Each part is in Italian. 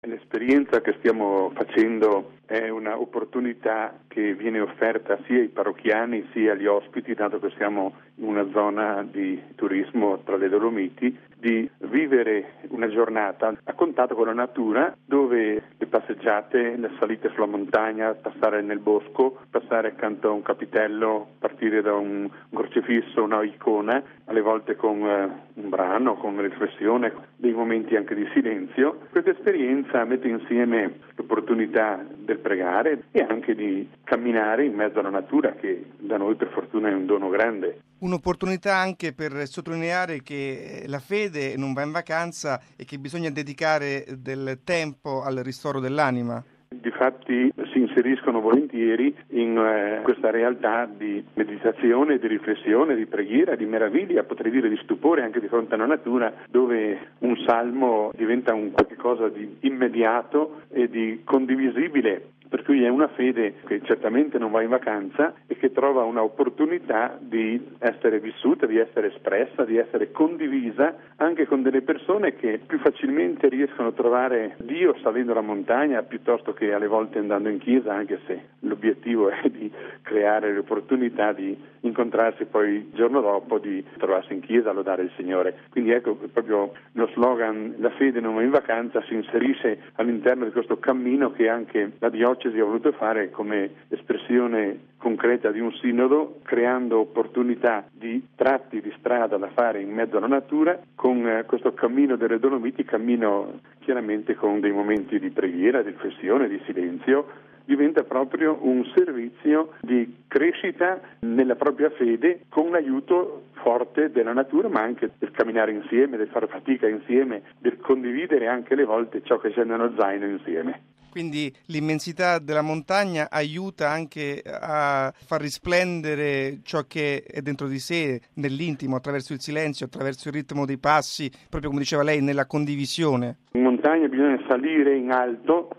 L'esperienza che stiamo facendo è una opportunità che viene offerta sia ai parrocchiani sia agli ospiti, dato che siamo in una zona di turismo tra le Dolomiti, di vivere una giornata a contatto con la natura, dove le passeggiate, le salite sulla montagna, passare nel bosco, passare accanto a un capitello, partire da un crocifisso, una icona, alle volte con un brano, con una riflessione, dei momenti anche di silenzio. Questa esperienza mette insieme l'opportunità del pregare e anche di camminare in mezzo alla natura, che da noi per fortuna è un dono grande. Un'opportunità anche per sottolineare che la fede non va in vacanza e che bisogna dedicare del tempo al ristoro dell'anima. Difatti si inseriscono volentieri in questa realtà di meditazione, di riflessione, di preghiera, di meraviglia, potrei dire di stupore anche di fronte alla natura, dove un salmo diventa un qualche cosa di immediato e di condivisibile. Per cui è una fede che certamente non va in vacanza e che trova una opportunità di essere vissuta, di essere espressa, di essere condivisa anche con delle persone che più facilmente riescono a trovare Dio salendo la montagna piuttosto che alle volte andando in chiesa, anche se l'obiettivo è di creare l'opportunità di incontrarsi poi il giorno dopo, di trovarsi in chiesa a lodare il Signore. Quindi ecco proprio lo slogan "La fede non va in vacanza" si inserisce all'interno di questo cammino che anche la diocesi ha voluto fare come espressione concreta di un sinodo, creando opportunità di tratti di strada da fare in mezzo alla natura, con questo cammino delle Dolomiti, cammino chiaramente con dei momenti di preghiera, di riflessione, di silenzio. Diventa proprio un servizio di crescita nella propria fede con l'aiuto forte della natura, ma anche del camminare insieme, del fare fatica insieme, del condividere anche le volte ciò che c'è nello zaino insieme. Quindi l'immensità della montagna aiuta anche a far risplendere ciò che è dentro di sé, nell'intimo, attraverso il silenzio, attraverso il ritmo dei passi, proprio come diceva lei, nella condivisione. In montagna bisogna salire in alto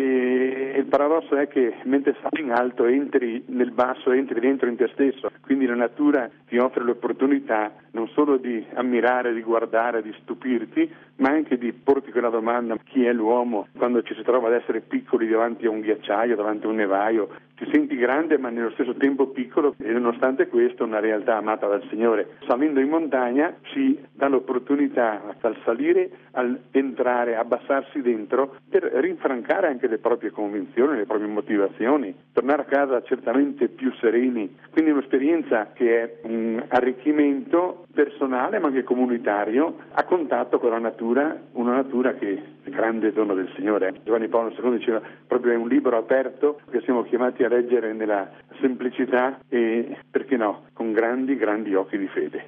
e il paradosso è che mentre sali in alto entri nel basso, entri dentro in te stesso, quindi la natura ti offre l'opportunità non solo di ammirare, di guardare, di stupirti, ma anche di porti quella domanda: chi è l'uomo quando ci si trova ad essere piccoli davanti a un ghiacciaio, davanti a un nevaio? Ti senti grande ma nello stesso tempo piccolo, e nonostante questo una realtà amata dal Signore. Salendo in montagna si dà l'opportunità al salire, al entrare, abbassarsi dentro per rinfrancare anche le proprie convinzioni, le proprie motivazioni, tornare a casa certamente più sereni. Quindi un'esperienza che è un arricchimento personale ma anche comunitario a contatto con la natura, una natura che è il grande dono del Signore. Giovanni Paolo II diceva proprio è un libro aperto che siamo chiamati a leggere nella semplicità e, perché no, con grandi occhi di fede.